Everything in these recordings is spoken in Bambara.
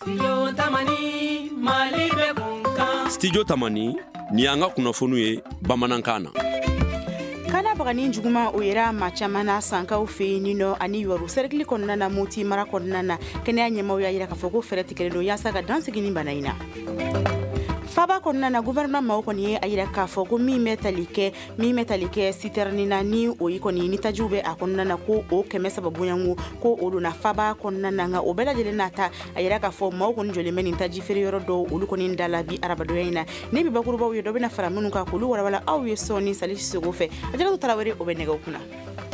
Studio Tamani ni anga kunnafoniw ye bamanankan na. Kana bagani juguma o yera ma caman na sankaw fe nino ani yoru cercle kɔnɔna na moti mara kɔnɔna na kɛnɛya ɲɛmaw y'a yira k'a fɔ ko fɛrɛ tigɛlen don yaasa ka dansigi ni bana in na. Faba kɔnɔna na gouvernement maw kɔni ye a yira k'a fɔ ko min bɛ tali kɛ citerne na ni o yi kɔni ni tajiw bɛ a kɔnɔna na ko o 300 bonyango ko o donna faba kɔnɔna na nka o bɛɛ lajɛlen nata a yira k'a fɔ maw kɔni jɔlen bɛ nin taji feere yɔrɔ dɔw olu kɔni dala bi arabadoya in na ne bi bakurubaw ye dɔ bɛna fara minnu kan k'olu walawala aw ye sɔɔni Salisu Sogo fɛ Ajaratu Tarawele o bɛ nɛgɛw kunna.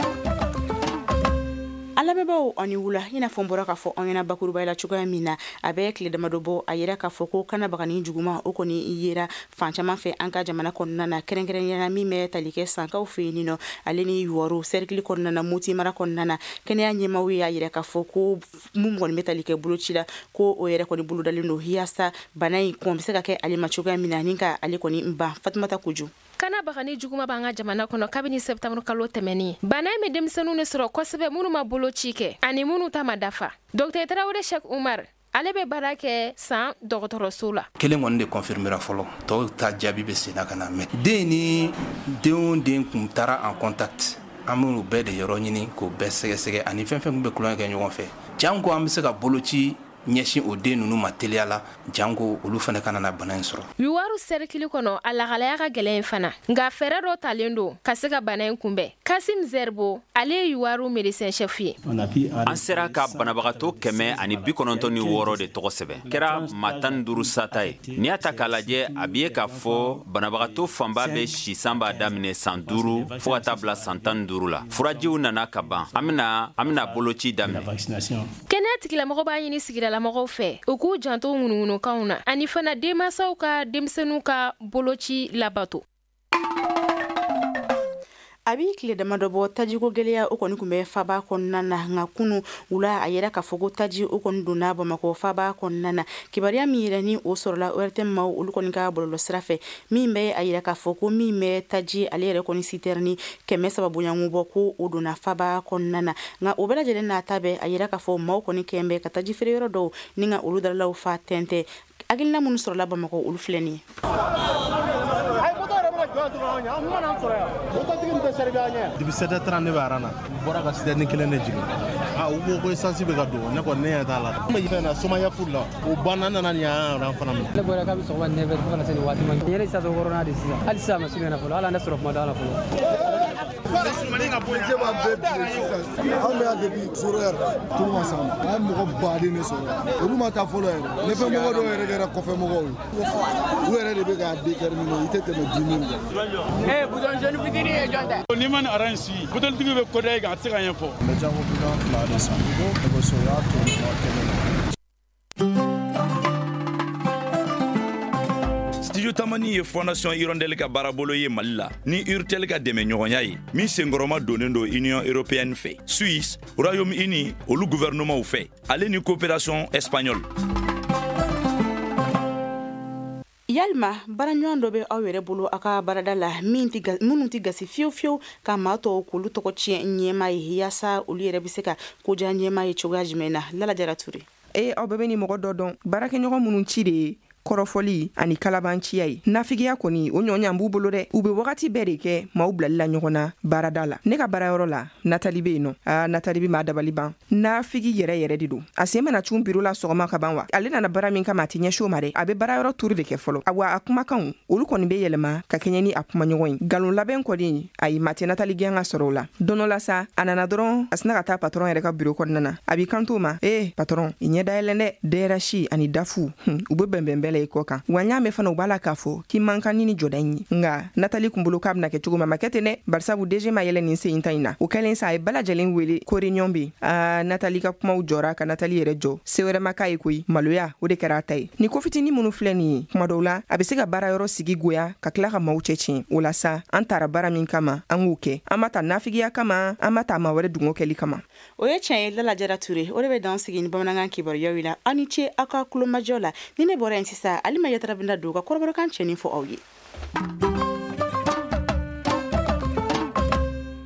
Alamɛbaw ani wula ina fɔ bɔra k'a fɔ an ɲɛna bakuruba la cogoya min na a bɛ tile damadɔ bɔ a yira k'a fɔ ko kanabagani juguma o kɔni yera fan caman fɛ an ka jamana kɔnɔna na kɛrɛnkɛrɛnnenya min bɛ tali kɛ sankaw fɛ yen nɔ ale ni yuwaru cercle kɔnɔna na moti mara kɔnɔna na kɛnɛya ɲɛmaw y'a yira k'a fɔ ko mun kɔni bɛ tali kɛ boloci la ko o yɛrɛ kɔni bolodalen don yaasa bana in kɔn bɛ se ka kɛ ale ma cogoya min na ni ka ale kɔni ban Fatumata Koju. Kana bagani juguma b'an ka jamana kɔnɔ kabini septembre kalo tɛmɛni bana in bɛ denmisɛnninw de sɔrɔ kosɛbɛ minnu ma boloci kɛ ani minnu ta ma dafa. Dr Tarawele Sheikh Umar ale bɛ baara kɛ san dɔgɔtɔrɔso la. Kelen kɔni de confirmera fɔlɔ tɔw ta jaabi bɛ sen na ka na mɛ den ni den kun taara en contact an b'u bɛɛ de yɔrɔ ɲini k'o bɛɛ sɛgɛsɛgɛ ani fɛn fɛn bɛ kulonkɛ kɛ ɲɔgɔn fɛ janko an bɛ se ka boloci ɲɛsin o den ninnu ma teliya la janko olu fana kana na bana in sɔrɔ. Yuwaru cercle kɔnɔ a lahalaya ka gɛlɛn fana nka fɛɛrɛ dɔ talen don ka se ka bana in kunbɛn. Kasim Zerbo ale ye Yuwaru médecin chef ye. An sera ka banabagatɔ 196 de tɔgɔ sɛbɛn kɛra maa 15 sata ye. N'i y'a ta k'a lajɛ a b'i ye k'a fɔ banabagatɔ fanba bɛ sisan b'a daminɛ san 5 fo ka taa bila san 15 la. Furajiw nana ka ban an bɛna boloci daminɛ. Kɛnɛya tigilamɔgɔ b'a ɲini sigira mɔgɔw fɛ u k'u janto ŋunuŋunukanw na ani fana denmansaw ka denmisɛnninw ka boloci labato. A bi tile damadɔ bɔ tajiko gɛlɛya o kɔni kun bɛ faba kɔnɔna na nka kunu wula a yɛrɛ k'a fɔ ko taji o kɔni donna Bamakɔ faba kɔnɔna na kibaruya min yɛrɛ ni o sɔrɔla ORTM maw olu kɔni ka bɔlɔlɔ sira fɛ min bɛ a yɛrɛ k'a fɔ ko min bɛ taji ale yɛrɛ kɔni citerne 300 bonyango bɔ ko o donna faba kɔnɔna na nka o bɛɛ lajɛlen nata bɛ a yɛrɛ k'a fɔ maw kɔni kɛn bɛ ka taji feere yɔrɔ dɔw ni ka olu dalalaw fa tɛntɛ hakilina minnu sɔrɔla Bamakɔ olu filɛ nin ye. Depuis 7h30 ne bɛ aran na bɔra ka citerne kelen de jigin u ko ko essence bɛ ka don ne kɔni ne ɲɛ t'a la n bɛ fɛn na somaya furu la o banna nana nin y'an aran fana minɛ ne bɔra k'a bɛ sɔgɔma 9h fo ka na se nin waati ma n yɛrɛ sisan wɔɔrɔnan de sisan hali sisan a ma se na fɔlɔ hali an tɛ sɔrɔ kuma da la fɔlɔ policier b'a bɛɛ bilen sisan an bɛ yan depuis zéro heure tulu ma s'an ma an ye mɔgɔ baden de sɔrɔ olu ma taa fɔlɔ yɛrɛ ne fɛn mɔgɔ dɔw yɛrɛ kɛra kɔfɛ mɔgɔw ye u yɛrɛ de bɛ k'a déterminer i tɛ tɛmɛ 10 000 kan. Bouton fitini ye jɔn tɛ. Ni ma ni aran si bouton tigi bɛ kɔda ye kan a tɛ se ka ɲɛfɔ. N bɛ jango bidon 2 de san nɛgɛso y'a to Studio Tamani ye Fondation Hirondelle ka baarabolo ye Mali la ni Urtel ka dɛmɛ ɲɔgɔnya ye min senkɔrɔma donnen don Union Européenne fɛ Suisse Royaume-Uni olu gouvernement fɛ ale ni coopération espagnole. Yalma baraɲɔgɔn dɔ bɛ aw yɛrɛ bolo a ka barada la minnu tɛ gasi fiyewu ka maa tɔw k'olu tɔgɔ tiɲɛ ɲɛmaa ye yaasa olu yɛrɛ bɛ se ka koja ɲɛmaa ye cogoya jumɛn na Lala Jara Ture. Aw bɛɛ bɛ ni mɔgɔ dɔ dɔn baarakɛɲɔgɔn minnu ci de ye kɔrɔfɔli ani kalabanciya ye nafigiya kɔni o ɲɔɲan b'u bolo dɛ u bɛ wagati bɛɛ de kɛ maaw bilali la ɲɔgɔn na baarada la ne ka baarayɔrɔ la Natali bɛ yen nɔ Natali bɛ maa dabali ban nafigi yɛrɛ de don a sen mana cun biro la sɔgɔma ka ban wa ale nana baara min kama a tɛ ɲɛsi o ma dɛ a bɛ baarayɔrɔ turu de kɛ fɔlɔ awa a kumakanw olu kɔni bɛ yɛlɛma ka kɛɲɛ ni a kumaɲɔgɔn ye nkalon labɛn kɔni ayi ma tɛ Natali gɛn ka sɔrɔ o la don dɔ la sa a nana dɔrɔn a sina ka taa patron yɛrɛ ka biro kɔnɔna na a b'i kanto ma patron i ɲɛ dayɛlɛn dɛ DRH ani dafu u bɛ bɛnbɛn bɛɛ la i kɔ kan wa ɲa mɛ fana u b'a la k'a fɔ k'i man kan ni jɔda in ye nka Natali kun bolo k'a bɛna kɛ cogo ma kɛ ten dɛ barisabu DG ma yɛlɛ nin sen in ta in na o kɛlen sa a ye bɛɛ lajɛlen wele ko réunion bɛ Natali ka kumaw jɔra ka Natali yɛrɛ jɔ se wɛrɛ ma k'a ye koyi maloya o de kɛra a ta ye ni ko fitinin minnu filɛ nin ye kuma dɔw la a bɛ se ka baarayɔrɔ sigi goya ka tila ka maaw cɛ tiɲɛ o la sa an taara baara min kama an k'o kɛ an ma taa nafigiya kama an ma taa maa wɛrɛ dungo kɛli kama o ye tiɲɛ ye Lala Jara Ture o de bɛ dan sigi ni bamanankan kibaruyaw la aw ni ce aw ka kulomajɔ la ni ne bɔra yen sisan Alima Yatara bɛna don ka kɔrɔbɔrɔkan cɛnin fɔ aw ye.